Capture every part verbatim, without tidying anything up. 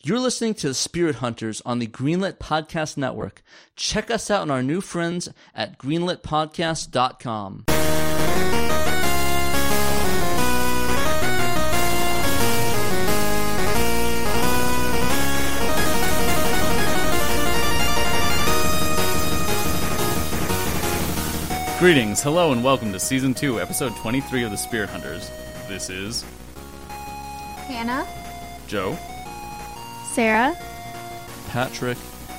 You're listening to the Spirit Hunters on the Greenlit Podcast Network. Check us out and our new friends at greenlit podcast dot com. Greetings, hello, and welcome to Season two, Episode twenty-three of The Spirit Hunters. This is... Hannah. Joe. Sarah. Patrick.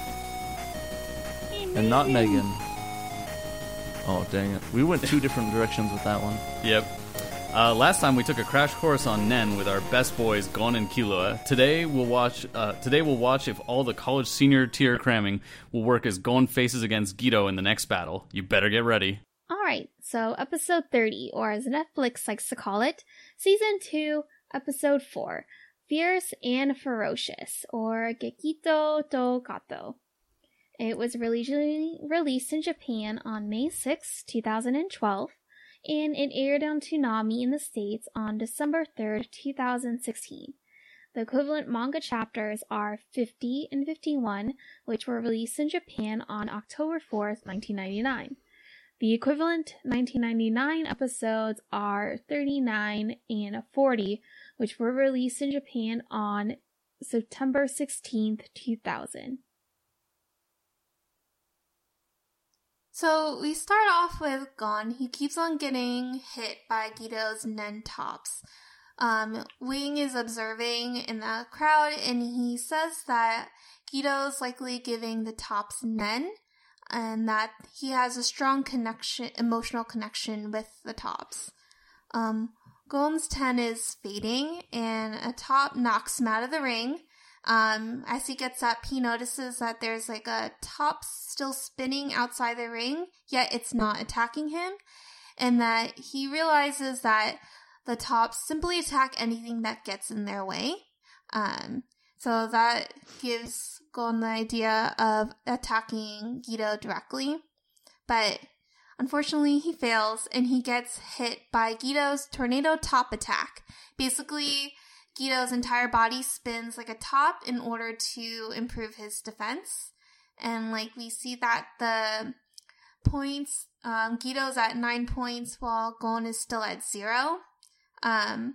And not Megan. Oh, dang it. We went two different directions with that one. Yep. Uh, last time we took a crash course on Nen with our best boys, Gon and Killua. Today we'll watch uh, Today we'll watch if all the college senior tier cramming will work as Gon faces against Geto in the next battle. You better get ready. Alright, so episode thirty, or as Netflix likes to call it, season two, episode four, Fierce and Ferocious, or Gekito to Kato. It was originally released in Japan on May sixth, twenty twelve, and it aired on Toonami in the States on December third, twenty sixteen. The equivalent manga chapters are fifty and fifty-one, which were released in Japan on October fourth, nineteen ninety-nine. The equivalent nineteen ninety-nine episodes are thirty-nine and forty, which were released in Japan on September sixteenth, two thousand. So we start off with Gon. He keeps on getting hit by Geto's Nen tops. Um, Wing is observing in the crowd, and he says that Geto's likely giving the tops Nen, and that he has a strong connection, emotional connection with the tops. Um, Gon's ten is fading, and a top knocks him out of the ring. Um, as he gets up, he notices that there's like a top still spinning outside the ring, yet it's not attacking him, and that he realizes that the tops simply attack anything that gets in their way. Um, so that gives Gon the idea of attacking Geto directly, but unfortunately he fails and he gets hit by Geto's tornado top attack. Basically, Geto's entire body spins like a top in order to improve his defense, and like we see that the points, um, Geto's at nine points while Gon is still at zero. Um,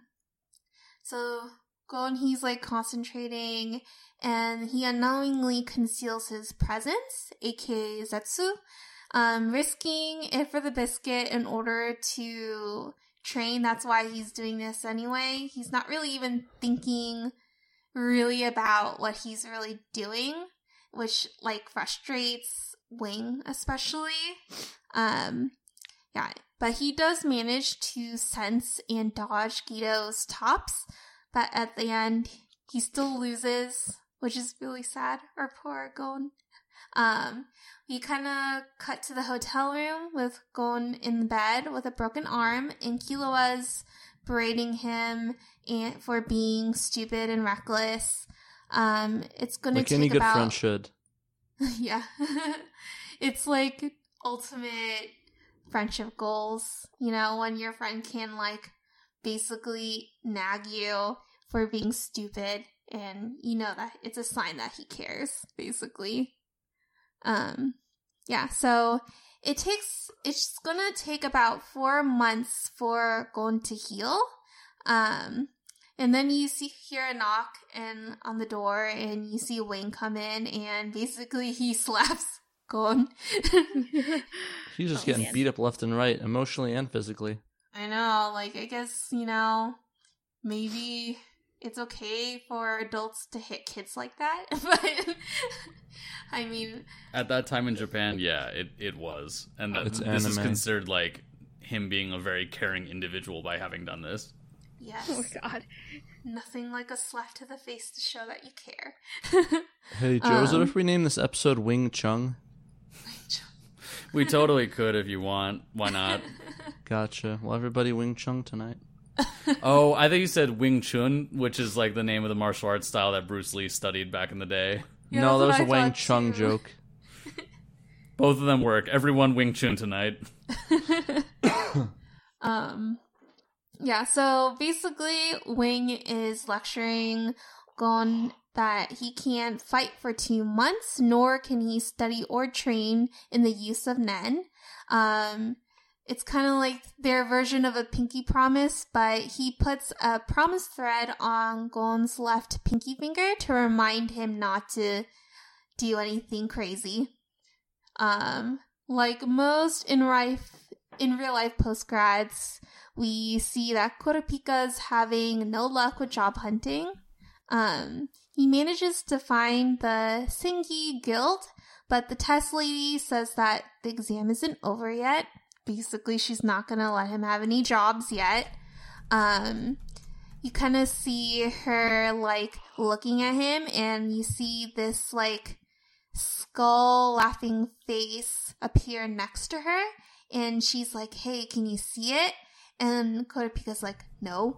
so Gon, he's like concentrating, and he unknowingly conceals his presence, aka Zetsu, um, risking it for the biscuit in order to train. That's why he's doing this anyway. He's not really even thinking really about what he's really doing, which like frustrates Wing especially. Um, yeah, but he does manage to sense and dodge Geto's tops, but at the end he still loses, which is really sad. Our poor Gon. Um, we kind of cut to the hotel room with Gon in the bed with a broken arm, and Killua's berating him and for being stupid and reckless. Um, it's gonna like take any good about... friend should. Yeah. It's like ultimate friendship goals, you know, when your friend can like basically nag you for being stupid, and you know that it's a sign that he cares, basically. Um, yeah, so it takes, it's gonna take about four months for Gon to heal. Um, and then you see, hear a knock and on the door, and you see Wayne come in, and basically he slaps Gon. He's just Oh, getting man. beat up left and right, emotionally and physically. I know, like, I guess, you know, maybe it's okay for adults to hit kids like that, but I mean, At that time in Japan, yeah, it, it was. And that, It's this is anime. considered like him being a very caring individual by having done this. yes. Oh my god. Nothing like a slap to the face to show that you care. Hey, Joe, is it Um, if we name this episode Wing Chung? We totally could if you want. Why not? Gotcha. Well, everybody Wing Chung tonight. Oh, I think you said Wing Chun, which is like the name of the martial arts style that Bruce Lee studied back in the day. Yeah, no, that that's was what a I Wang thought, Chung too. joke. Both of them work. Everyone Wing Chun tonight. Um, yeah, so basically, Wing is lecturing Gon that he can't fight for two months, nor can he study or train in the use of Nen. Um, it's kind of like their version of a pinky promise, but he puts a promise thread on Gon's left pinky finger to remind him not to do anything crazy. Um, like most in life, in real life postgrads, we see that Kurapika's having no luck with job hunting. Um, he manages to find the Sengi Guild, but the test lady says that the exam isn't over yet. Basically, she's not gonna let him have any jobs yet. Um, you kind of see her, like, looking at him, and you see this, like, skull laughing face appear next to her, and she's like, hey, can you see it? And Kurapika's like, no.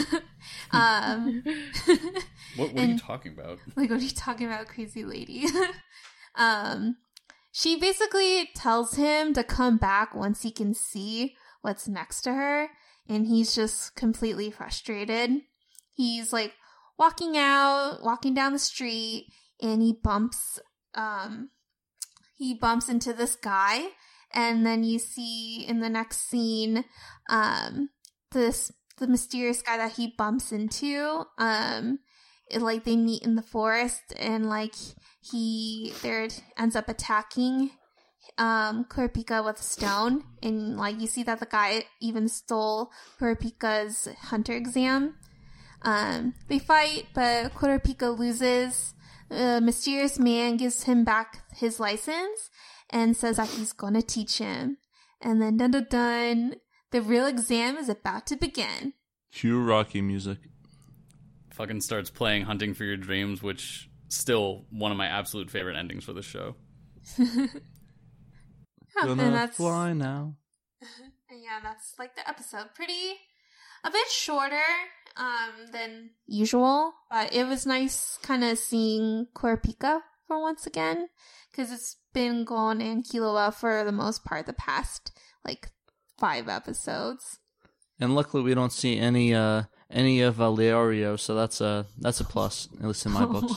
um, what, what are you talking about? Like, what are you talking about, crazy lady? um, she basically tells him to come back once he can see what's next to her, and he's just completely frustrated. He's, like, walking out, walking down the street, and he bumps, um, he bumps into this guy. And then you see in the next scene, um, this the mysterious guy that he bumps into. Um, it, like they meet in the forest, and like he there ends up attacking um Kurapika with a stone, and like you see that the guy even stole Kurapika's hunter exam. Um, they fight, but Kurapika loses. A mysterious man gives him back his license and says that he's gonna teach him. And then dun dun dun, the real exam is about to begin. Cue Rocky music. Fucking starts playing Hunting for Your Dreams, which still one of my absolute favorite endings for the show. Yeah, Gonna and that's, fly now. yeah, that's like the episode. Pretty, a bit shorter um, than usual, but it was nice kind of seeing Kurapika for once again, because it's been Gon and Killua for the most part the past like five episodes. And luckily we don't see any uh any of uh, Leorio, so that's a that's a plus, at least in my books.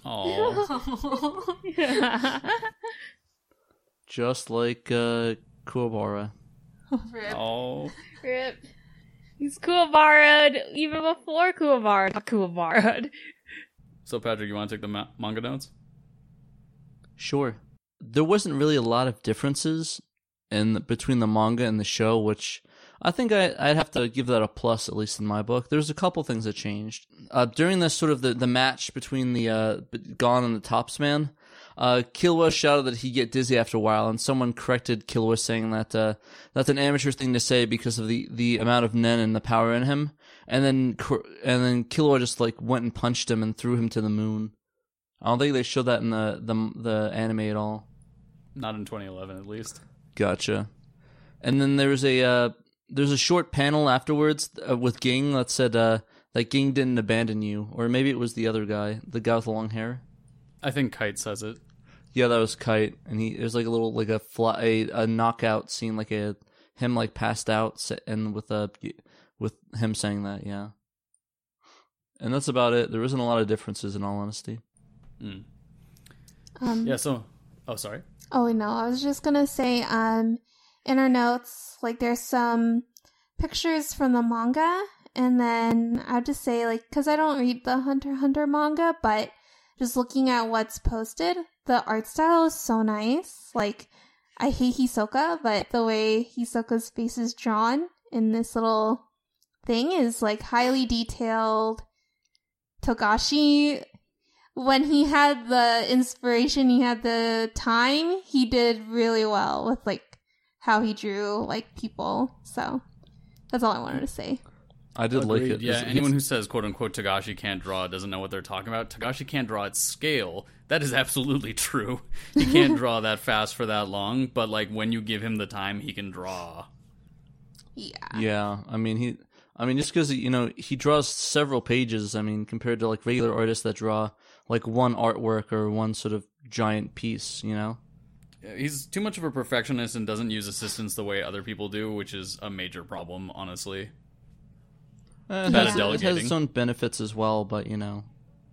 Aww. Just like uh Kuwabara. Rip. Oh. Rip. He's Kuwabara'd even before Kuwabara got Kuwabara'd. So, Patrick, you want to take the ma- manga notes? Sure. There wasn't really a lot of differences in between the manga and the show, which I think I, I'd have to give that a plus, at least in my book. There's a couple things that changed. Uh, during this sort of the, the match between the uh, Gon and the Tops Man, uh, Killua shouted that he'd get dizzy after a while, and someone corrected Killua, saying that uh, that's an amateur thing to say because of the, the amount of Nen and the power in him. And then and then Killua just like went and punched him and threw him to the moon. I don't think they showed that in the, the, the anime at all. Not in twenty eleven, at least. Gotcha. And then there was a uh, there's a short panel afterwards uh, with Ging that said uh, that Ging didn't abandon you, or maybe it was the other guy, the guy with the long hair. I think Kite says it. Yeah, that was Kite, and he there's like a little like a fly, a, a knockout scene, like a him like passed out, and with a with him saying that, yeah. And that's about it. There isn't a lot of differences, in all honesty. Mm. Um, Yeah. So, oh, sorry. Oh no, I was just gonna say, um, in our notes, like there's some pictures from the manga, and then I would just say, like, because I don't read the Hunter x Hunter manga, but just looking at what's posted, the art style is so nice. Like, I hate Hisoka, but the way Hisoka's face is drawn in this little thing is like highly detailed. Togashi, when he had the inspiration, he had the time, he did really well with like how he drew like people. So that's all I wanted to say. I did Agreed. like it. Yeah, It's- anyone who says "quote unquote" Togashi can't draw doesn't know what they're talking about. Togashi can't draw at scale. That is absolutely true. He can't draw that fast for that long, but like when you give him the time, he can draw. Yeah. Yeah, I mean he. I mean, just because you know he draws several pages. I mean, compared to like regular artists that draw like one artwork or one sort of giant piece. You know. He's too much of a perfectionist and doesn't use assistants the way other people do, which is a major problem, honestly. Uh, it, Bad has, at it has delegating. its own benefits as well, but you know.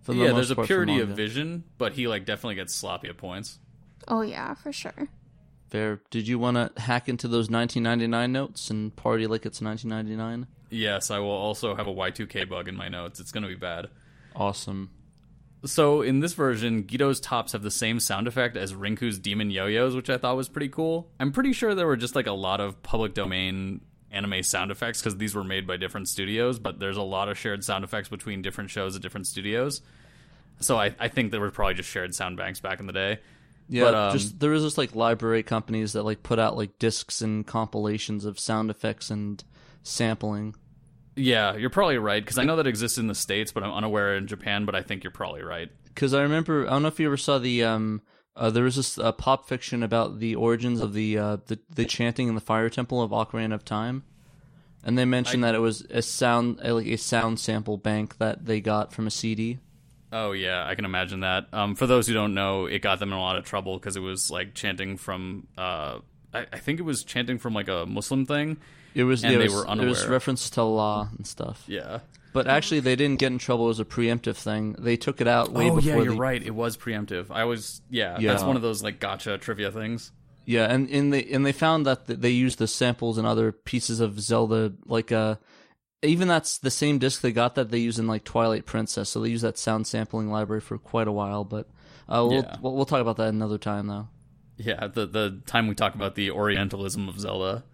For the Yeah, most there's a part for purity of manga. vision, but he like definitely gets sloppy at points. Oh yeah, for sure. Fair. Did you want to hack into those nineteen ninety-nine notes and party like it's nineteen ninety-nine? Yes, I will also have a Y two K bug in my notes. It's going to be bad. Awesome. So in this version, Guido's tops have the same sound effect as Rinku's demon yo-yos, which I thought was pretty cool. I'm pretty sure there were just like a lot of public domain anime sound effects because these were made by different studios, but there's a lot of shared sound effects between different shows at different studios. So I, I think there were probably just shared sound banks back in the day. Yeah, But, um, just there was just like library companies that like put out like discs and compilations of sound effects and sampling. Yeah, you're probably right, because I know that exists in the States, but I'm unaware in Japan, but I think you're probably right. Because I remember, I don't know if you ever saw the um, uh, there was this uh, pop fiction about the origins of the uh, the the chanting in the fire temple of Ocarina of Time, and they mentioned I- that it was a sound uh, like a sound sample bank that they got from a C D. Oh yeah, I can imagine that. Um, for those who don't know, it got them in a lot of trouble because it was like chanting from, uh, I, I think it was chanting from like a Muslim thing. It was And it they was, were It was unaware. reference to law and stuff. Yeah. But actually, they didn't get in trouble as a preemptive thing. They took it out way oh before. yeah, you're the, right. It was preemptive. I was yeah, Yeah. That's one of those like gotcha trivia things. Yeah, and and they and they found that th- they used the samples in other pieces of Zelda, like uh, even that's the same disc they got that they use in like Twilight Princess. So they use that sound sampling library for quite a while. But uh, we'll, Yeah. we'll we'll talk about that another time though. Yeah, the the time we talk about the Orientalism of Zelda.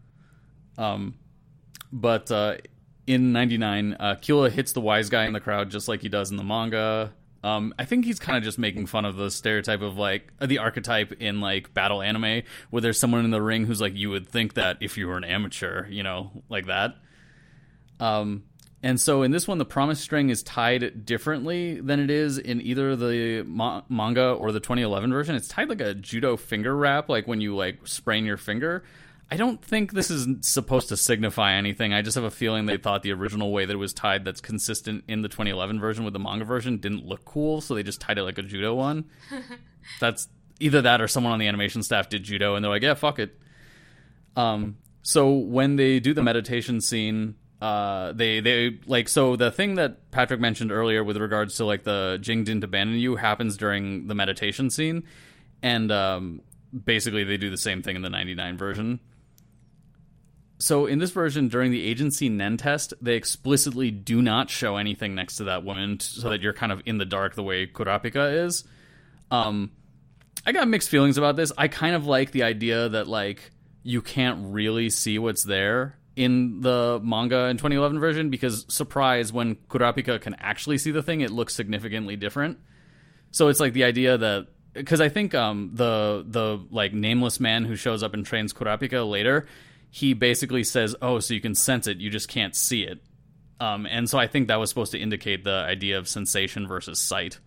Um, but uh, in ninety-nine, uh, Killua hits the wise guy in the crowd just like he does in the manga. Um, I think he's kind of just making fun of the stereotype of like uh, the archetype in like battle anime where there's someone in the ring who's like you would think that if you were an amateur, you know, like that. Um, and so in this one, the promise string is tied differently than it is in either the ma- manga or the twenty eleven version. It's tied like a judo finger wrap, like when you like sprain your finger. I don't think this is supposed to signify anything. I just have a feeling they thought the original way that it was tied that's consistent in the twenty eleven version with the manga version didn't look cool, so they just tied it like a judo one. That's either that or someone on the animation staff did judo and they're like, yeah, fuck it. Um, so when they do the meditation scene, uh, they, they, like, so the thing that Patrick mentioned earlier with regards to, like, the Jing didn't abandon you happens during the meditation scene, and, um, basically they do the same thing in the ninety-nine version. So in this version, during the agency Nen test, they explicitly do not show anything next to that woman t- so that you're kind of in the dark the way Kurapika is. Um, I got mixed feelings about this. I kind of like the idea that, like, you can't really see what's there in the manga and twenty eleven version because, surprise, when Kurapika can actually see the thing, it looks significantly different. So it's like the idea that... Because I think um, the, the like, nameless man who shows up and trains Kurapika later... he basically says, oh, so you can sense it, you just can't see it. Um, and so I think that was supposed to indicate the idea of sensation versus sight.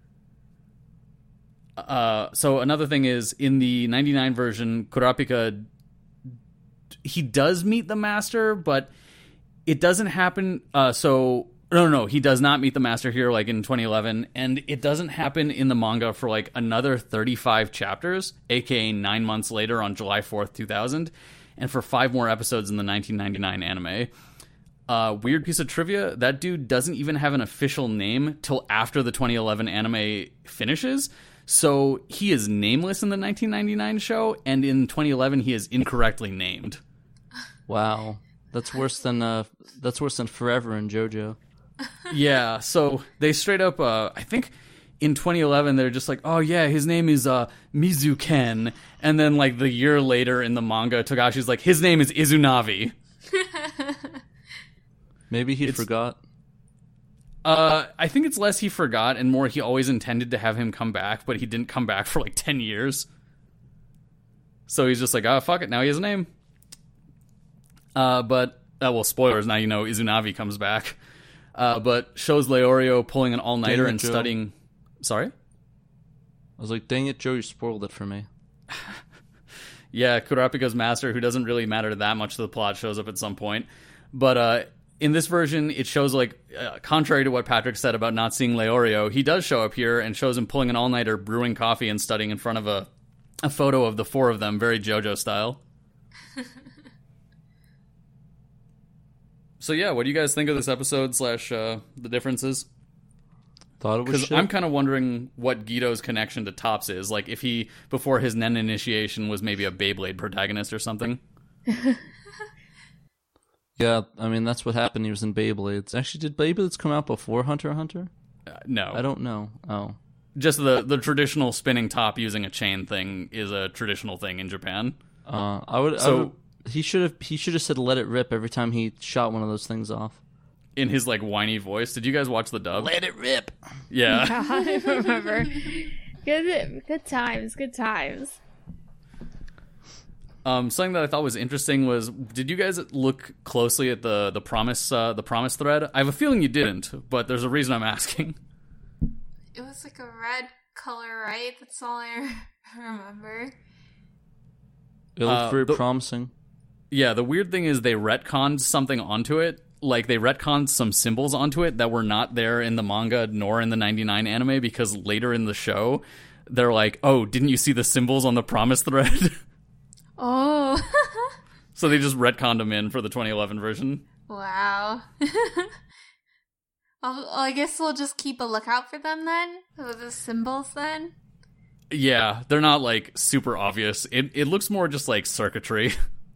Uh, so another thing is, in the ninety-nine version, Kurapika, he does meet the master, but it doesn't happen... Uh, so... No, no, no, he does not meet the master here, like in twenty eleven, and it doesn't happen in the manga for, like, another thirty-five chapters, aka nine months later on July fourth, two thousand, and for five more episodes in the nineteen ninety-nine anime. Uh, weird piece of trivia, that dude doesn't even have an official name till after the twenty eleven anime finishes, so he is nameless in the nineteen ninety-nine show, and in twenty eleven he is incorrectly named. Wow, that's worse than uh, that's worse than Forever in JoJo. Yeah, so they straight up, uh, I think in twenty eleven they're just like, oh yeah, his name is uh, Mizuken, and then like the year later in the manga, Togashi's like, his name is Izunavi. Maybe he It's- forgot. Uh, I think it's less he forgot and more he always intended to have him come back, but he didn't come back for like ten years. So he's just like, oh, fuck it, now he has a name. Uh, but, uh, well, spoilers, now you know Izunavi comes back. Uh, but shows Leorio pulling an all-nighter Dang it, and Joe. studying... Sorry? I was like, dang it, Joe, you spoiled it for me. Yeah, Kurapika's master, who doesn't really matter that much to the plot, shows up at some point. But uh, in this version, it shows, like, uh, contrary to what Patrick said about not seeing Leorio, he does show up here and shows him pulling an all-nighter, brewing coffee, and studying in front of a, a photo of the four of them, very JoJo style. So yeah, what do you guys think of this episode slash uh, the differences? Thought it was Because shit. I'm kind of wondering what Guido's connection to Topps is. Like, if he, before his Nen initiation, was maybe a Beyblade protagonist or something. Yeah, I mean, that's what happened. He was in Beyblades. Actually, did Beyblades come out before Hunter x Hunter? Uh, no. I don't know. Oh. Just the, the traditional spinning top using a chain thing is a traditional thing in Japan. Uh, I would. So- I would he should have. He should have said "let it rip" every time he shot one of those things off. In his, like, whiny voice. Did you guys watch the dub? Let it rip. Yeah. Yeah, I remember. Good, good times, good times. Um, something that I thought was interesting was, did you guys look closely at the the promise uh, the promise thread? I have a feeling you didn't, but there's a reason I'm asking. It was like a red color, right? That's all I remember. It looked Uh, very the- promising. Yeah, the weird thing is they retconned something onto it. Like, they retconned some symbols onto it that were not there in the manga nor in the ninety-nine anime, because later in the show, they're like, oh, didn't you see the symbols on the promise thread? Oh. So they just retconned them in for the twenty eleven version. Wow. I'll, I guess we'll just keep a lookout for them then? For the symbols then? Yeah, they're not, like, super obvious. It it looks more just like circuitry.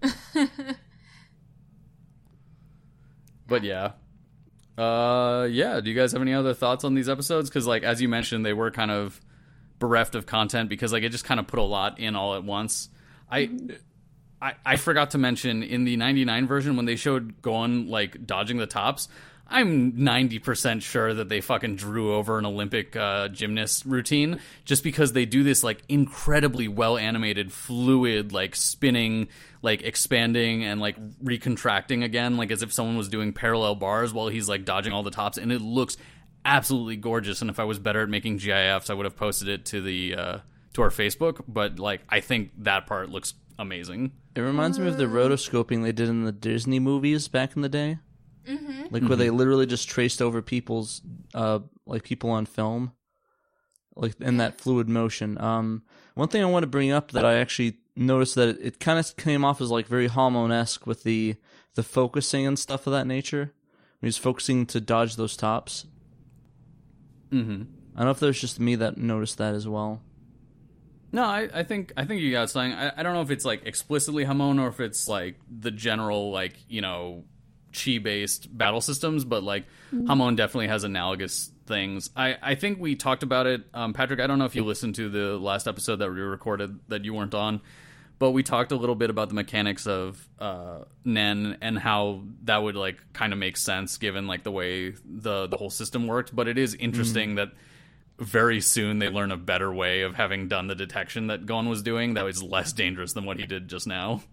But yeah. Uh, yeah, do you guys have any other thoughts on these episodes? Because, like, as you mentioned, they were kind of bereft of content because, like, it just kind of put a lot in all at once. I... I, I forgot to mention, in the ninety-nine version, when they showed Gon, like, dodging the tops, I'm ninety percent sure that they fucking drew over an Olympic uh, gymnast routine, just because they do this, like, incredibly well-animated, fluid, like, spinning, like, expanding and, like, recontracting again, like, as if someone was doing parallel bars while he's, like, dodging all the tops, and it looks absolutely gorgeous, and if I was better at making GIFs, I would have posted it to the, uh, to our Facebook, but, like, I think that part looks amazing. It reminds me of the rotoscoping they did in the Disney movies back in the day. Mm-hmm. Like, where they literally just traced over people's, uh, like, people on film. Like, in that fluid motion. Um, one thing I want to bring up that I actually noticed that it, it kind of came off as, like, very Hamon-esque with the, the focusing and stuff of that nature. When he's focusing to dodge those tops. Mm-hmm. I don't know if there's just me that noticed that as well. No, I, I think I think you got something. I, I don't know if it's like explicitly Hamon or if it's like the general, like, you know, chi based battle systems, but like mm-hmm. Hamon definitely has analogous things. I, I think we talked about it. Um, Patrick, I don't know if you listened to the last episode that we recorded that you weren't on, but we talked a little bit about the mechanics of uh, Nen and how that would like kind of make sense given like the way the the whole system worked. But it is interesting mm-hmm. that very soon they learn a better way of having done the detection that Gon was doing that was less dangerous than what he did just now.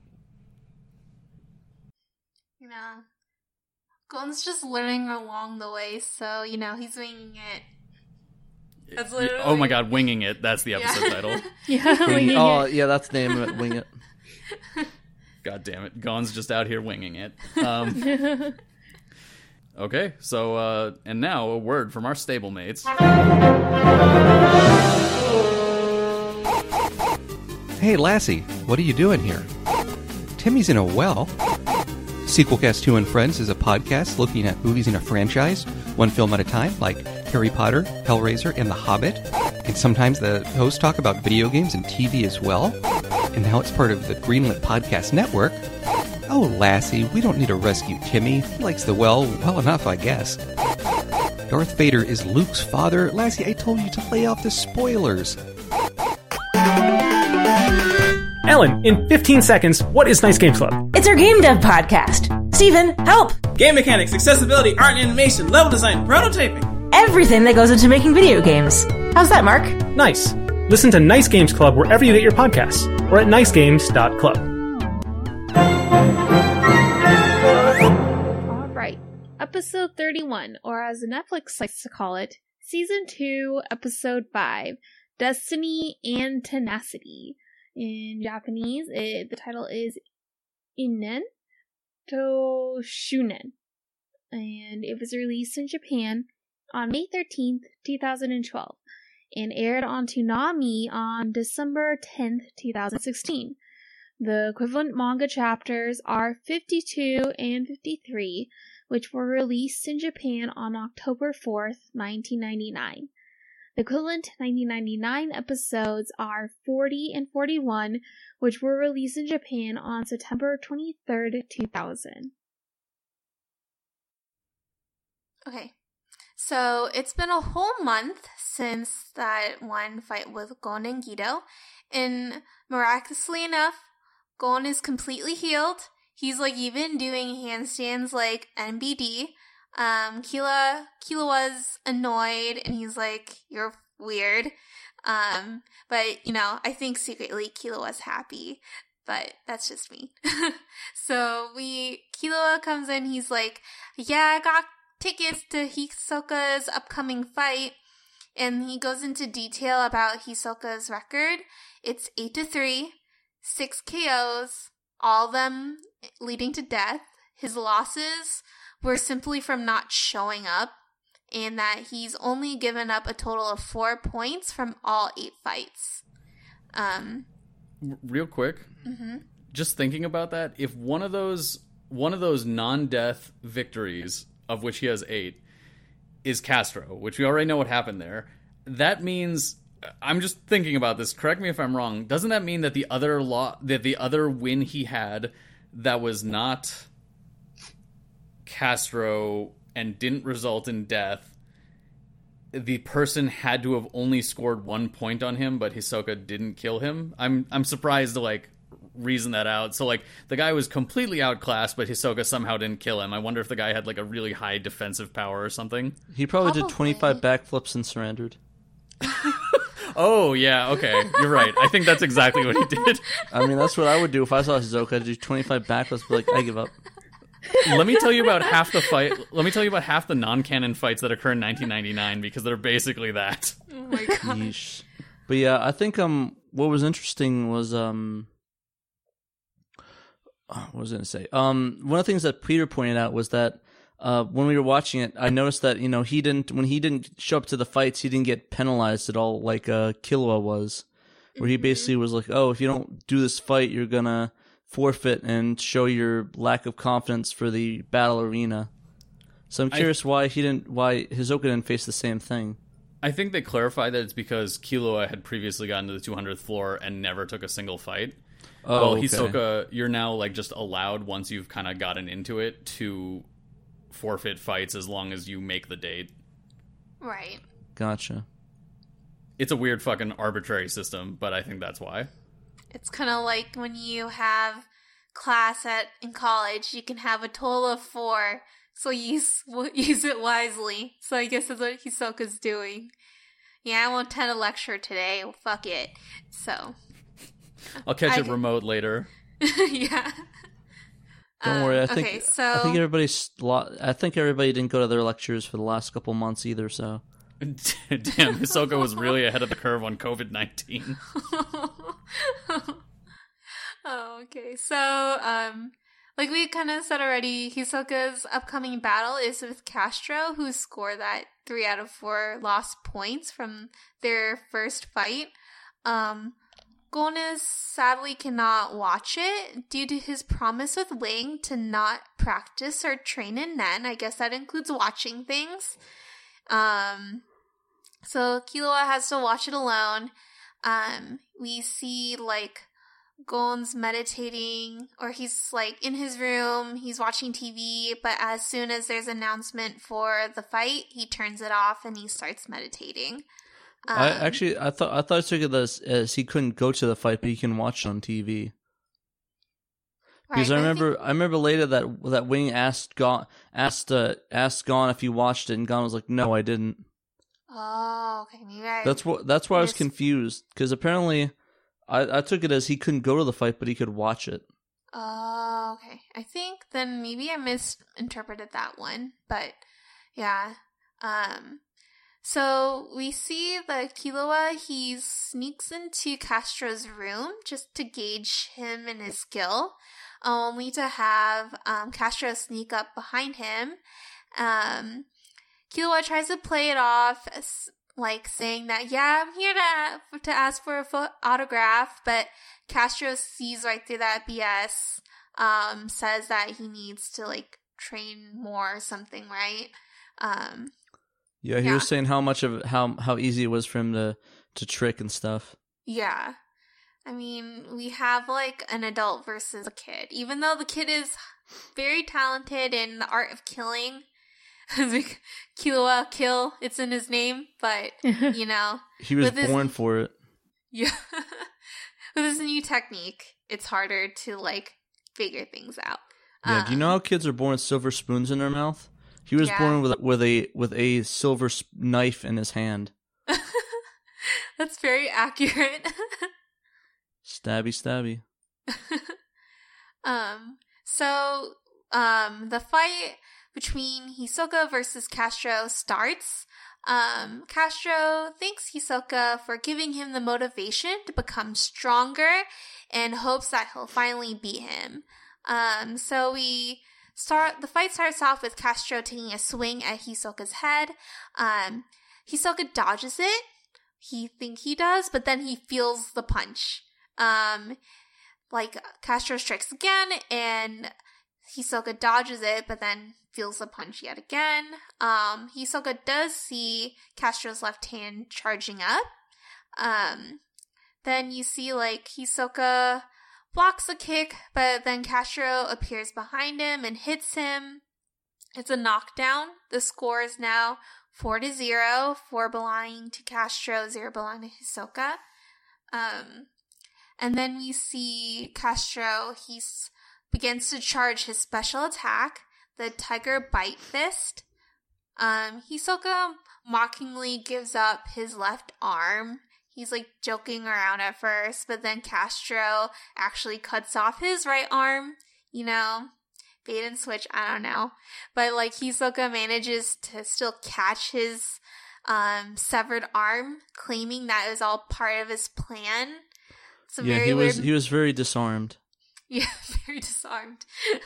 You know, Gon's just learning along the way, so, you know, he's winging it. That's literally... Oh my god, Winging It, that's the episode yeah. title. Yeah, Wing, oh, yeah, that's the name of it, Wing It. God damn it, Gon's just out here winging it. Um... Okay, so, uh, and now a word from our stablemates. Hey, Lassie, what are you doing here? Timmy's in a well. Sequelcast two and Friends is a podcast looking at movies in a franchise, one film at a time, like Harry Potter, Hellraiser, and The Hobbit. And sometimes the hosts talk about video games and T V as well. And now it's part of the Greenlit Podcast Network. Oh, Lassie, we don't need to rescue Timmy. He likes the well well enough, I guess. Darth Vader is Luke's father. Lassie, I told you to lay off the spoilers. Ellen, in fifteen seconds, what is Nice Games Club? It's our game dev podcast. Steven, help! Game mechanics, accessibility, art and animation, level design, prototyping. Everything that goes into making video games. How's that, Mark? Nice. Listen to Nice Games Club wherever you get your podcasts, or at nice games dot club. Alright, episode thirty-one, or as Netflix likes to call it, season two, episode five, Destiny and Tenacity. In Japanese, it, the title is Innen to Shunen, and it was released in Japan on May thirteenth, twenty twelve, and aired on Toonami on December tenth, twenty sixteen. The equivalent manga chapters are fifty-two and fifty-three, which were released in Japan on October fourth, nineteen ninety-nine. The equivalent nineteen ninety-nine episodes are forty and forty-one, which were released in Japan on September twenty-third, two thousand. Okay, so it's been a whole month since that one fight with Gon and Guido, and miraculously enough, Gon is completely healed. He's like even doing handstands like N B D. Um, Killua, Killua's annoyed, and he's like, "You're weird." Um, but you know, I think secretly Killua's happy, but that's just me. So we, Killua comes in. He's like, "Yeah, I got tickets to Hisoka's upcoming fight," and he goes into detail about Hisoka's record. It's eight to three, six K Os, all of them leading to death. His losses were simply from not showing up, and that he's only given up a total of four points from all eight fights. Um, Real quick, mm-hmm. just thinking about that, if one of those one of those non-death victories, of which he has eight, is Castro, which we already know what happened there, that means, I'm just thinking about this, correct me if I'm wrong, doesn't that mean that the other law that the other win he had that was not Castro and didn't result in death, the person had to have only scored one point on him, but Hisoka didn't kill him? I'm I'm surprised to like reason that out. So like the guy was completely outclassed, but Hisoka somehow didn't kill him. I wonder if the guy had like a really high defensive power or something. He probably, Probably. did twenty-five backflips and surrendered. Oh yeah, okay, you're right. I think that's exactly what he did. I mean, that's what I would do if I saw Hisoka. I'd do twenty-five backflips, be like, I give up. Let me tell you about half the fight. Let me tell you about half the non-canon fights that occur in nineteen ninety-nine, because they're basically that. Oh my god. Yeesh. But yeah, I think um, what was interesting was um, what was I going to say? Um, one of the things that Peter pointed out was that uh, when we were watching it, I noticed that you know he didn't when he didn't show up to the fights, he didn't get penalized at all like uh, Killua was, where he basically was like, "Oh, if you don't do this fight, you're gonna forfeit and show your lack of confidence for the battle arena." So I'm curious I, why he didn't, why Hisoka didn't face the same thing. I think they clarified that it's because Killua had previously gotten to the two hundredth floor and never took a single fight. Oh, well, okay. Hisoka, you're now like just allowed, once you've kind of gotten into it, to forfeit fights as long as you make the date. Right. Gotcha. It's a weird fucking arbitrary system, but I think that's why. It's kind of like when you have class at in college, you can have a total of four, so use use it wisely. So I guess that's what Hisoka's doing. Yeah, I won't attend a lecture today. Well, fuck it. So I'll catch I it can... remote later. Yeah. Don't um, worry. I think okay, so... I think everybody's. I think everybody didn't go to their lectures for the last couple months either. So. Damn, Hisoka was really ahead of the curve on covid nineteen. Oh, okay. So, um, like we kind of said already, Hisoka's upcoming battle is with Castro, who scored that three out of four lost points from their first fight. Um, Gonus sadly cannot watch it due to his promise with Wing to not practice or train in Nen. I guess that includes watching things. Um, so Killua has to watch it alone. Um, we see like Gon's meditating, or he's like in his room, he's watching T V, but as soon as there's an announcement for the fight, he turns it off and he starts meditating. Um, I actually, I thought I thought I took it as, as he couldn't go to the fight, but he can watch it on T V. Because right, I remember, I, think... I remember later that that Wing asked Gon asked uh, asked Gon if he watched it, and Gon was like, "No, I didn't." Oh, okay, maybe I... That's what. That's why I was mis- confused, because apparently, I I took it as he couldn't go to the fight, but he could watch it. Oh, okay. I think then maybe I misinterpreted that one, but yeah. Um. So we see that Killua, he sneaks into Castro's room just to gauge him and his skill, only to have um, Castro sneak up behind him. Um, Killua tries to play it off as, like, saying that, yeah, I'm here to, to ask for a fo- autograph, but Castro sees right through that B S, um, says that he needs to, like, train more or something, right? Um, Yeah, he Yeah. was saying how much of how how easy it was for him to to trick and stuff. yeah. I mean, we have like an adult versus a kid. Even though the kid is very talented in the art of killing, like Killua, kill, it's in his name, but you know, He was With his- born for it. yeah. With this new technique, it's harder to like figure things out. Yeah, do you know Um, how kids are born with silver spoons in their mouth? He was Yeah. born with with a with a silver sp- knife in his hand. That's very accurate. Stabby, stabby. um, so, um, the fight between Hisoka versus Castro starts. Um, Castro thanks Hisoka for giving him the motivation to become stronger and hopes that he'll finally beat him. Um, so we start, the fight starts off with Castro taking a swing at Hisoka's head. Um, Hisoka dodges it. He think he does, but then he feels the punch. Um, like Castro strikes again, and Hisoka dodges it, but then feels the punch yet again. Um, Hisoka does see Castro's left hand charging up. Um, then you see like Hisoka blocks a kick, but then Castro appears behind him and hits him. It's a knockdown. The score is now four to zero, four belonging to Castro, zero belonging to Hisoka. Um, and then we see Castro, he begins to charge his special attack, the Tiger Bite Fist. Um, Hisoka mockingly gives up his left arm. He's like joking around at first, but then Castro actually cuts off his right arm, you know, bait and switch, I don't know. But like Hisoka manages to still catch his um, severed arm, claiming that it was all part of his plan. It's a Yeah, very he was weird... he was very disarmed. Yeah, very disarmed.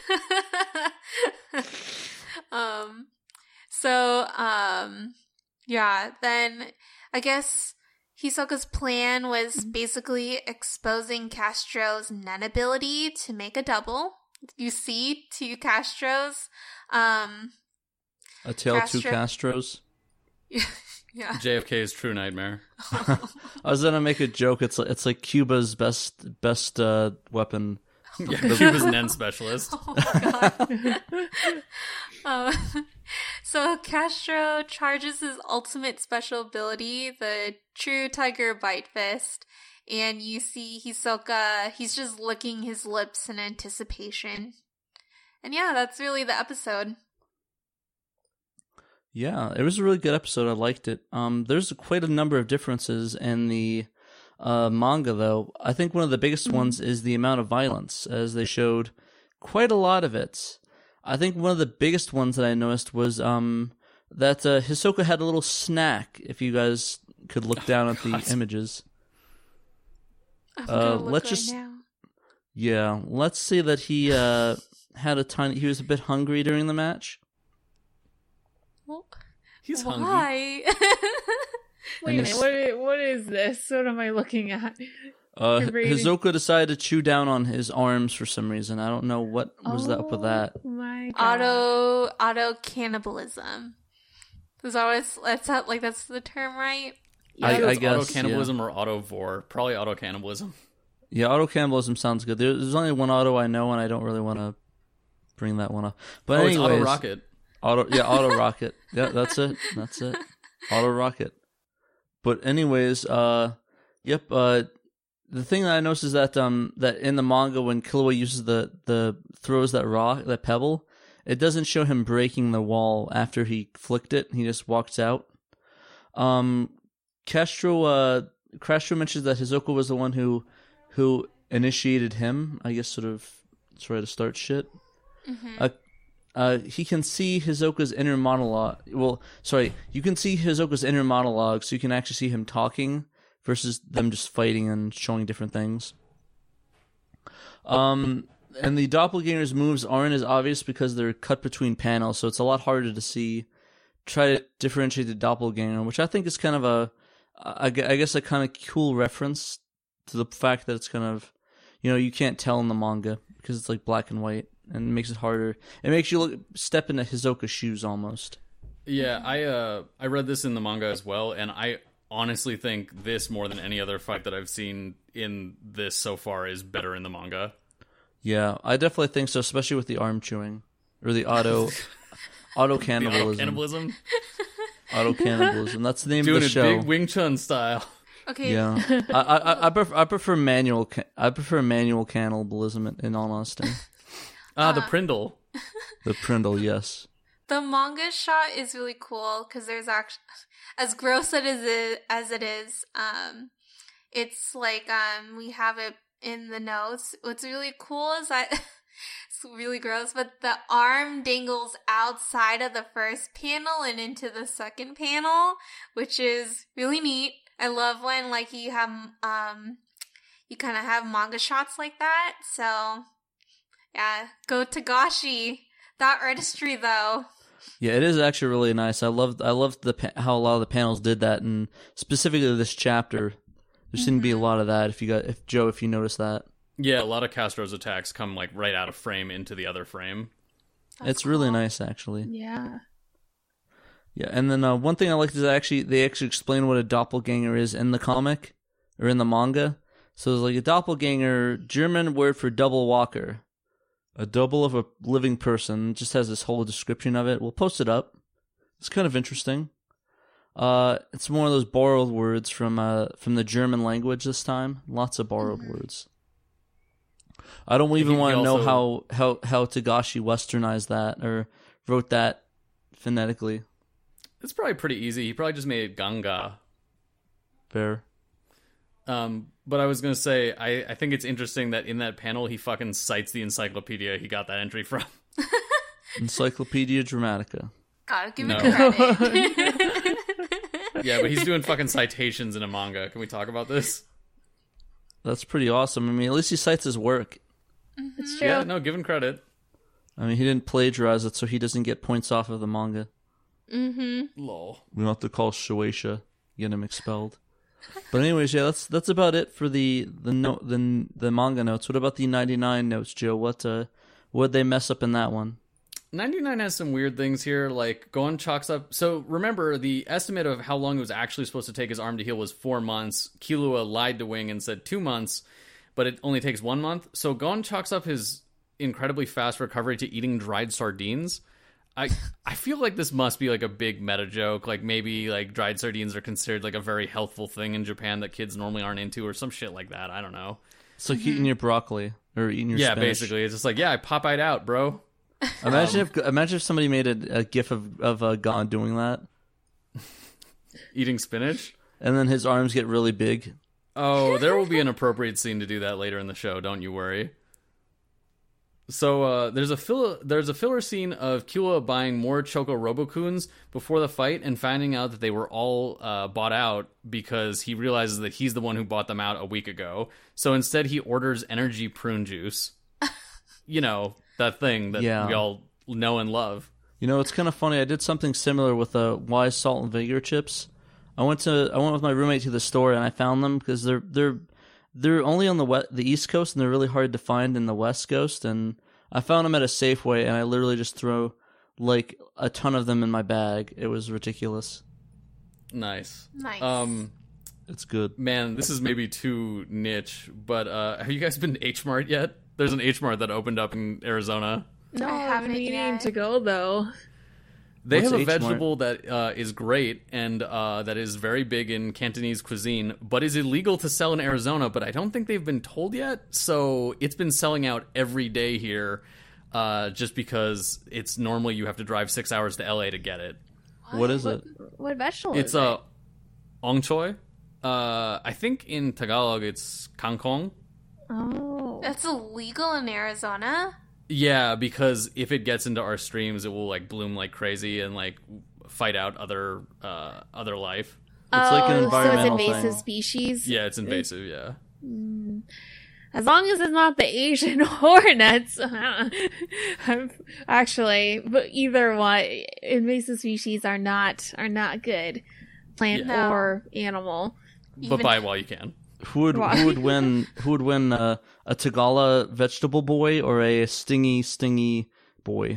um, so, um, yeah, then I guess Hisoka's plan was basically exposing Castro's Nen ability to make a double. You see two Castros. Um, A tale two Castro- Castros. yeah. J F K's true nightmare. I was gonna make a joke. It's like it's like Cuba's best best uh, weapon. Yeah, Cuba's Nen specialist. Oh my god. uh, so Castro charges his ultimate special ability, the True Tiger Bite Fist, and you see Hisoka, he's just licking his lips in anticipation. And yeah, that's really the episode. Yeah, it was a really good episode. I liked it. Um, there's quite a number of differences in the uh, manga, though. I think one of the biggest ones is the amount of violence, as they showed quite a lot of it. I think one of the biggest ones that I noticed was um, that uh, Hisoka had a little snack, if you guys could look down at the images. I'm Uh, gonna look let's right just- now. Yeah, let's say that he uh, had a tiny... He was a bit hungry during the match. Well, He's hungry. why? Wait a And minute, it's- what is, what is this? What am I looking at? Uh, You're reading- Hisoka decided to chew down on his arms for some reason. I don't know what was up with that. Oh my god. auto auto cannibalism. Is that what it's, that's how, like that's the term, right? I, Either I it's guess. auto cannibalism or auto vor. Probably auto cannibalism. Yeah, yeah auto cannibalism sounds good. There- There's only one auto I know, and I don't really want to bring that one up. But oh, it's anyways, auto rocket. Auto, yeah, auto rocket. Yeah, that's it. That's it. Auto rocket. But anyways, uh, yep. Uh, the thing that I noticed is that um that in the manga when Killua uses the the throws that rock that pebble, it doesn't show him breaking the wall after he flicked it. He just walks out. Um, Castro uh Castro mentions that Hisoka was the one who who initiated him. I guess sort of try to start shit. Mm-hmm. Uh, Uh, he can see Hisoka's inner monologue. Well, sorry, you can see Hisoka's inner monologue, so you can actually see him talking versus them just fighting and showing different things. Um, and the doppelganger's moves aren't as obvious because they're cut between panels, so it's a lot harder to see. Try to differentiate the doppelganger, which I think is kind of a, I gu- I guess, a kind of cool reference to the fact that it's kind of, you know, you can't tell in the manga because it's like black and white. and makes it harder. It makes you look step into Hisoka's shoes almost. Yeah, I uh I read this in the manga as well, and I honestly think this more than any other fight that I've seen in this so far is better in the manga. Yeah, I definitely think so, especially with the arm chewing or the auto auto cannibalism. Auto cannibalism. Auto cannibalism. That's the name Doing of the it show. big Wing Chun style. Okay. Yeah, I I I prefer, I prefer manual ca- I prefer manual cannibalism. In, in all honesty, Ah, the Prindle. the Prindle, yes. The manga shot is really cool because there's actually, as gross as it is, as it is, um, it's like um we have it in the notes. What's really cool is that it's really gross, but the arm dangles outside of the first panel and into the second panel, which is really neat. I love when like you have um you kind of have manga shots like that. So yeah, go Tagashi. That artistry though. Yeah, it is actually really nice. I loved I loved the pa- how a lot of the panels did that, and specifically this chapter, there seemed to be a lot of that. If you got if Joe, if you noticed that, Yeah, a lot of Castro's attacks come like right out of frame into the other frame. That's it's really cool. nice actually. Yeah. Yeah, and then uh, one thing I liked is actually they actually explain what a doppelganger is in the comic or in the manga. So it's like a doppelganger, German word for double walker, a double of a living person. It just has this whole description of it. We'll post it up. It's kind of interesting. Uh, it's one of those borrowed words from uh from the German language this time. Lots of borrowed Mm-hmm. words. I don't even he want to know also- how, how how Tagashi westernized that or wrote that phonetically. It's probably pretty easy. He probably just made it Ganga. Fair. Um, but I was gonna say, I, I think it's interesting that in that panel he fucking cites the encyclopedia he got that entry from. Encyclopedia Dramatica. Gotta give No. it credit. Yeah, but he's doing fucking citations in a manga. Can we talk about this? That's pretty awesome. I mean, at least he cites his work. It's true. Yeah, no, give him credit. I mean, he didn't plagiarize it, so he doesn't get points off of the manga. Mm-hmm. Lol. We don't have to call Shueisha, get him expelled. But anyways, yeah, that's that's about it for the the note the the manga notes. What about the ninety-nine notes, Joe? What uh what'd they mess up in that one? ninety-nine has some weird things here, like Gon chalks up. So remember, the estimate of how long it was actually supposed to take his arm to heal was four months. Killua lied to Wing and said two months, but it only takes one month. So Gon chalks up his incredibly fast recovery to eating dried sardines. I I feel like this must be like a big meta joke. Like maybe like dried sardines are considered like a very healthful thing in Japan that kids normally aren't into, or some shit like that. I don't know. It's like eating your broccoli or eating your Yeah, spinach. basically, it's just like yeah, I Popeyed out, bro. Imagine if imagine if somebody made a, a gif of of uh, Gon doing that, Eating spinach. and then his arms get really big. Oh, there will be an appropriate scene to do that later in the show. Don't you worry. So uh, there's a fill- there's a filler scene of Killua buying more Choco Robocoons before the fight and finding out that they were all uh, bought out because he realizes that he's the one who bought them out a week ago. So instead, he orders energy prune juice. You know, that thing that Yeah. we all know and love. You know, it's kind of funny. I did something similar with the uh, Wise Salt and Vinegar chips. I went to I went with my roommate to the store and I found them because they're they're they're only on the west, the East Coast and they're really hard to find in the West Coast. And I found them at a Safeway and I literally just threw like a ton of them in my bag. It was ridiculous. Nice. Nice. Um, It's good. man, this is maybe too niche, but uh, have you guys been to H Mart yet? There's an H Mart that opened up in Arizona. No, I I've haven't been meaning yet. to go though. They What's have a H Mart? vegetable that uh, is great and uh, that is very big in Cantonese cuisine, but is illegal to sell in Arizona. But I don't think they've been told yet, so it's been selling out every day here, uh, just because it's normally you have to drive six hours to L A to get it. What is it? What vegetable It's is a ong choy. Uh, I think in Tagalog it's kangkong. it? Oh. That's illegal in Arizona. Yeah, because if it gets into our streams, it will like bloom like crazy and like fight out other uh, other life. It's like an Oh, environmental so it's invasive thing. species. Yeah, it's invasive. Yeah. As long as it's not the Asian hornets. I'm- Actually, but either one, invasive species are not are not good, plant Yeah. or animal. But Even- buy it while you can. Who would Why? who would win? Who would win? Uh, a Tagala vegetable boy or a stingy stingy boy?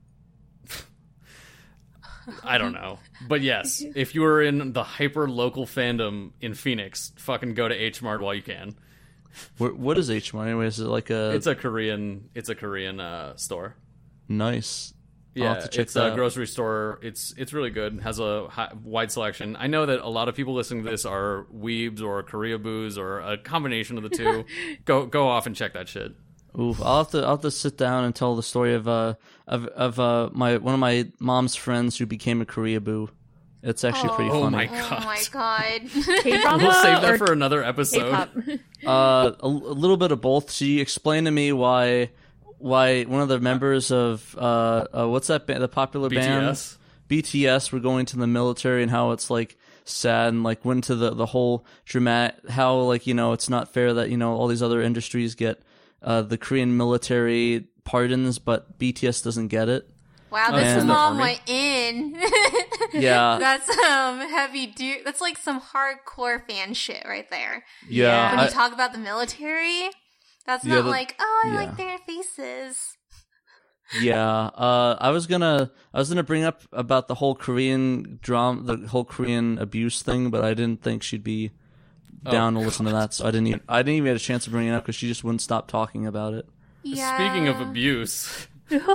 I don't know. But yes, if you were in the hyper local fandom in Phoenix, fucking go to H Mart while you can. What, what is H Mart anyway? Is it like a? It's a Korean. It's a Korean uh, store. Nice. I'll Yeah, have to check it's that a out. grocery store. It's it's really good. It has a high, wide selection. I know that a lot of people listening to this are weebs or Koreaboos or a combination of the two. go go off and check that shit. Oof, I'll have to I'll have to sit down and tell the story of uh of of uh my one of my mom's friends who became a Koreaboo. It's actually pretty Oh funny. my Oh god. my god. K-drama We'll save that or for another episode. K-pop? Uh, a, a little bit of both. She explained to me why why one of the members of uh, uh what's that band, the popular B T S. band B T S were going to the military and how it's like sad and like went to the the whole dramatic how like you know it's not fair that you know all these other industries get uh the Korean military pardons but B T S doesn't get it. Wow, Oh, this and- mom Army? went in. Yeah. That's um heavy dude. That's like some hardcore fan shit right there. Yeah, When I- you talk about the military, that's Yeah, not the- like, oh, I yeah. like their faces. Yeah, uh, I was gonna, I was gonna bring up about the whole Korean drama, the whole Korean abuse thing, but I didn't think she'd be down to listen to that, so I didn't even, I didn't even get a chance to bring it up because she just wouldn't stop talking about it. Yeah. Speaking of abuse,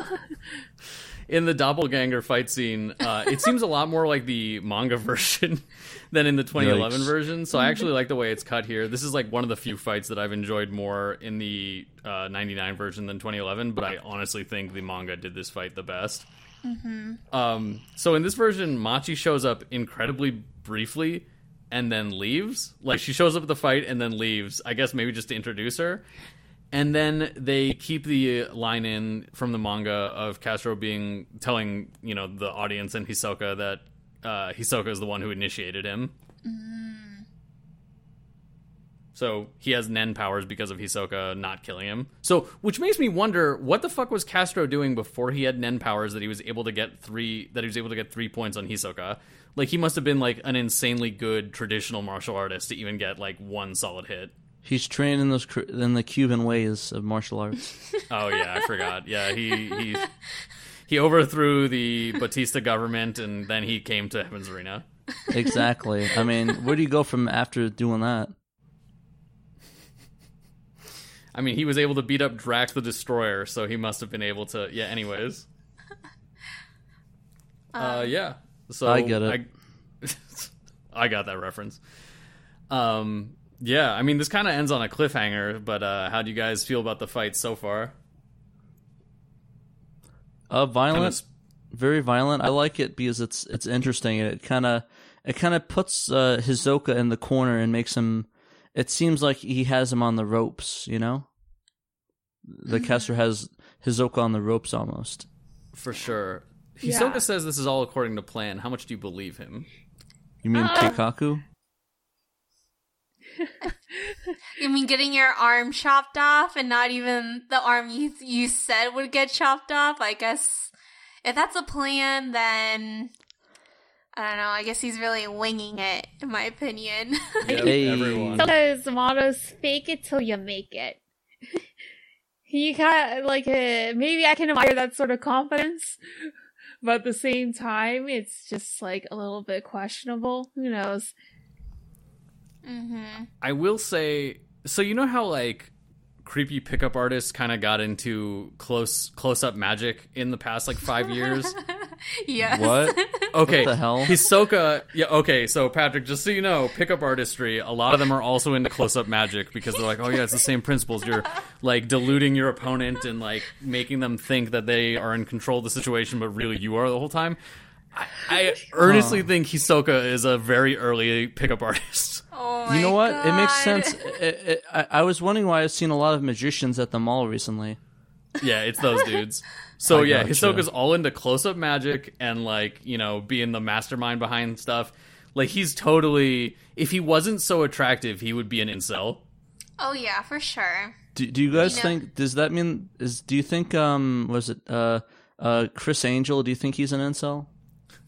in the doppelganger fight scene, uh, it seems a lot more like the manga version than in the twenty eleven Yikes. version. So I actually like the way it's cut here. This is like one of the few fights that I've enjoyed more in the uh, ninety-nine version than twenty eleven. But I honestly think the manga did this fight the best. Um, so in this version, Machi shows up incredibly briefly and then leaves. Like she shows up at the fight and then leaves. I guess maybe just to introduce her. And then they keep the line in from the manga of Castro being telling, you know, the audience and Hisoka that uh, Hisoka is the one who initiated him. So he has Nen powers because of Hisoka not killing him. So, which makes me wonder, what the fuck was Castro doing before he had Nen powers that he was able to get three that he was able to get three points on Hisoka? Like he must have been like an insanely good traditional martial artist to even get like one solid hit. He's trained in those Kor- in the Cuban ways of martial arts. Oh yeah, I forgot. Yeah, he he he overthrew the Batista government and then he came to Heaven's Arena. Exactly. I mean, where do you go from after doing that? I mean, he was able to beat up Drax the Destroyer, so he must have been able to. Yeah. Anyways. Uh, yeah. So I get it. I, I got that reference. Um. Yeah. I mean, this kind of ends on a cliffhanger, but uh, how do you guys feel about the fight so far? Uh, violent, Kinda sp- very violent. I like it because it's it's interesting. It kind of it kind of puts uh, Hisoka in the corner and makes him. It seems like he has him on the ropes. You know, the caster has Hisoka on the ropes almost. For sure. Yeah. Hisoka says this is all according to plan. How much do you believe him? You mean Uh, Keikaku? You mean getting your arm chopped off and not even the arm you you said would get chopped off? I guess if that's a plan, then I don't know. I guess he's really winging it, in my opinion. Yep, Hey. everyone. Because mottos fake it till you make it. He kind of like uh, maybe I can admire that sort of confidence, but at the same time, it's just like a little bit questionable. Who knows? Mm-hmm. I will say, so you know how like creepy pickup artists kind of got into close close up magic in the past like five years? Yes. What? Okay, What the hell? Hisoka, yeah, okay, so Patrick, just so you know, pickup artistry, a lot of them are also into close up magic because they're like, oh yeah, it's the same principles. You're like deluding your opponent and like making them think that they are in control of the situation, but really you are the whole time. I, I earnestly think Hisoka is a very early pickup artist. Oh my You know what? It makes God. sense. It, it, I, I was wondering why I've seen a lot of magicians at the mall recently. Yeah, it's those dudes. So I yeah, gotcha. Hisoka's all into close-up magic and like, you know, being the mastermind behind stuff. Like he's totally, if he wasn't so attractive, he would be an incel. Oh yeah, for sure. Do, do you guys You know- think? Does that mean? Is do you think? Um, was it? Uh, uh, Chris Angel? Do you think he's an incel?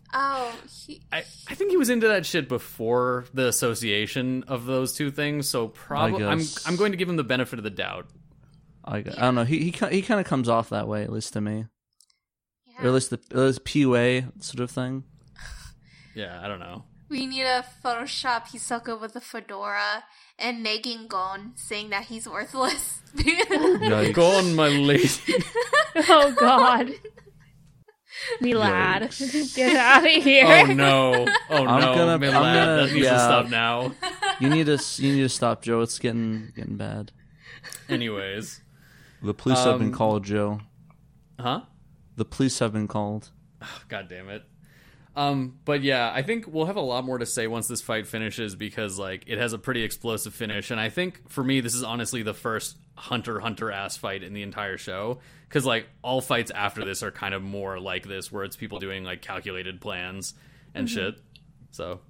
Oh, he, I, I think he was into that shit before the association of those two things, so probably I'm guess. I'm going to give him the benefit of the doubt. I, I don't know. He he ki- he kind of comes off that way, at least to me, yeah. or at least the at least P U A sort of thing. Yeah, I don't know. We need a Photoshop Hisoka with a fedora and nagging Gon saying that he's worthless. Yikes. Go on, my lady. Oh God. Me lad. Get out of here. Oh no! Oh I'm no! gonna- Milad, I'm gonna- that needs yeah. to stop now. You need to s- you need to stop, Joe. It's getting getting bad. Anyways, The police have been Um, called, Joe. huh? The police have been called. God damn it. Um, but yeah, I think we'll have a lot more to say once this fight finishes because like it has a pretty explosive finish, and I think for me this is honestly the first Hunter Hunter ass fight in the entire show because like all fights after this are kind of more like this, where it's people doing like calculated plans and Mm-hmm. shit. So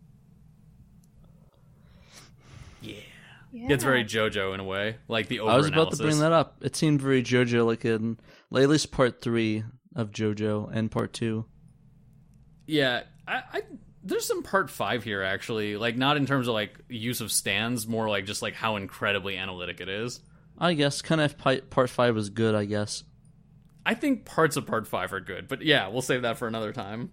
yeah, Yeah. it's very JoJo in a way, like the over. I was about to bring that up. It seemed very JoJo, like in like at least part three of JoJo and part two. Yeah, I, I there's some part five here actually, like not in terms of like use of stands, more like just like how incredibly analytic it is. I guess kind of part five was good. I guess. I think parts of part five are good, but yeah, we'll save that for another time.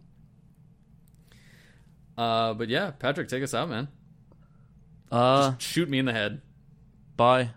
Uh, but yeah, Patrick, take us out, man. Uh, Just shoot me in the head. bye.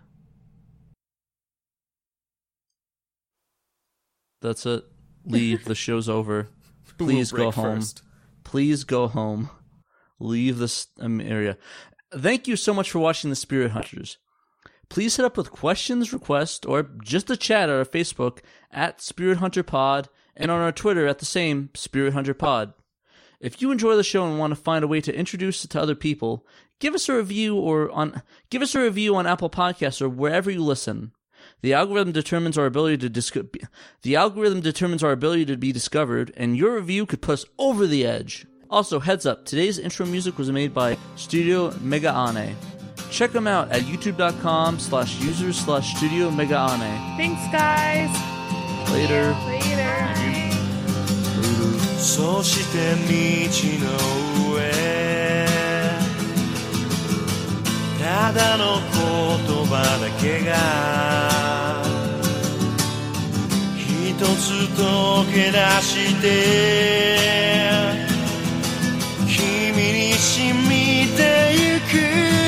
That's it. Leave. The show's over. Who will Please go break home. first? Please go home. Leave this um, area. Thank you so much for watching The Spirit Hunters. Please hit up with questions, requests, or just a chat at our Facebook at Spirit Hunter Pod and on our Twitter at the same Spirit Hunter Pod. If you enjoy the show and want to find a way to introduce it to other people, give us a review or on give us a review on Apple Podcasts or wherever you listen. The algorithm determines our ability to dis- the algorithm determines our ability to be discovered, and your review could put us over the edge. Also, heads up, today's intro music was made by Studio Megaane. Check them out at youtube.com slash users slash Studio Megaane. Thanks, guys. Later. Later. そして道の上ただの言葉だけが一つ溶け出して君に染みてゆく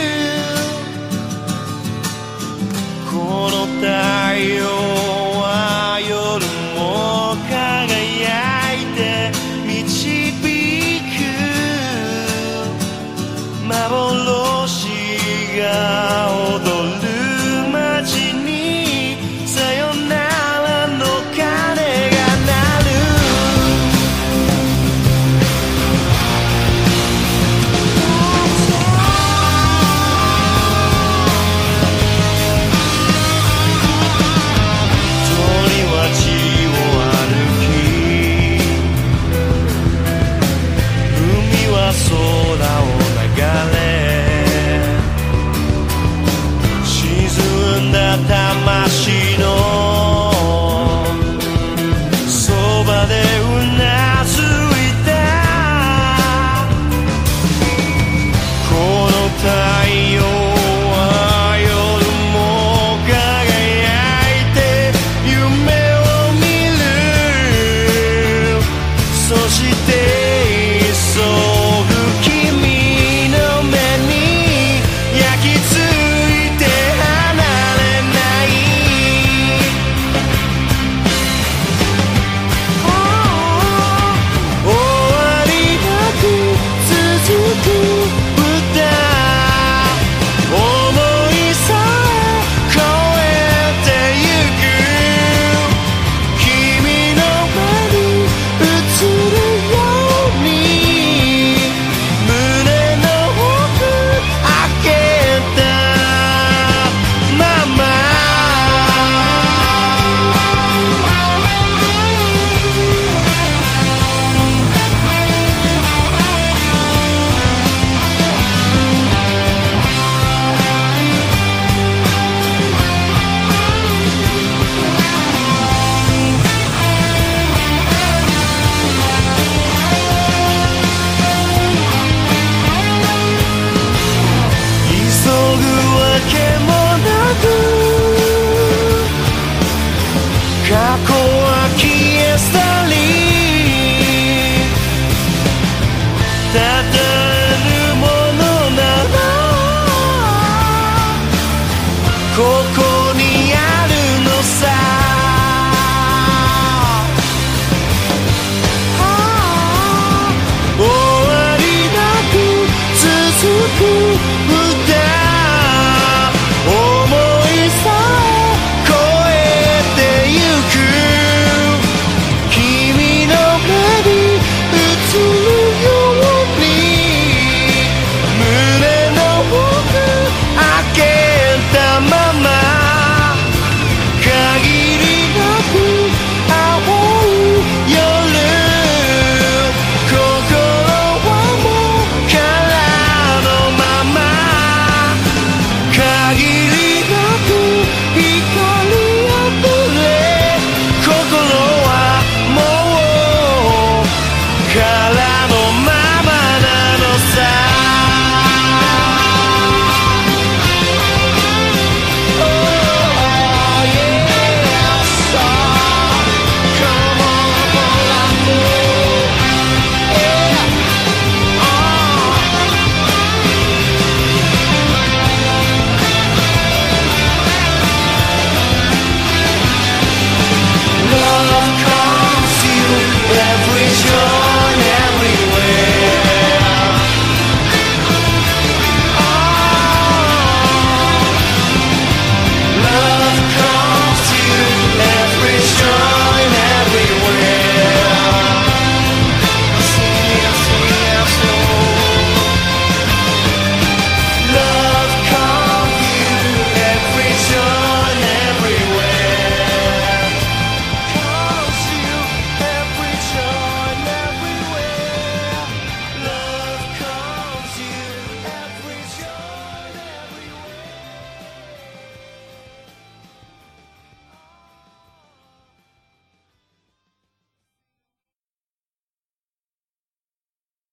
この太陽は夜も輝いて導く幻が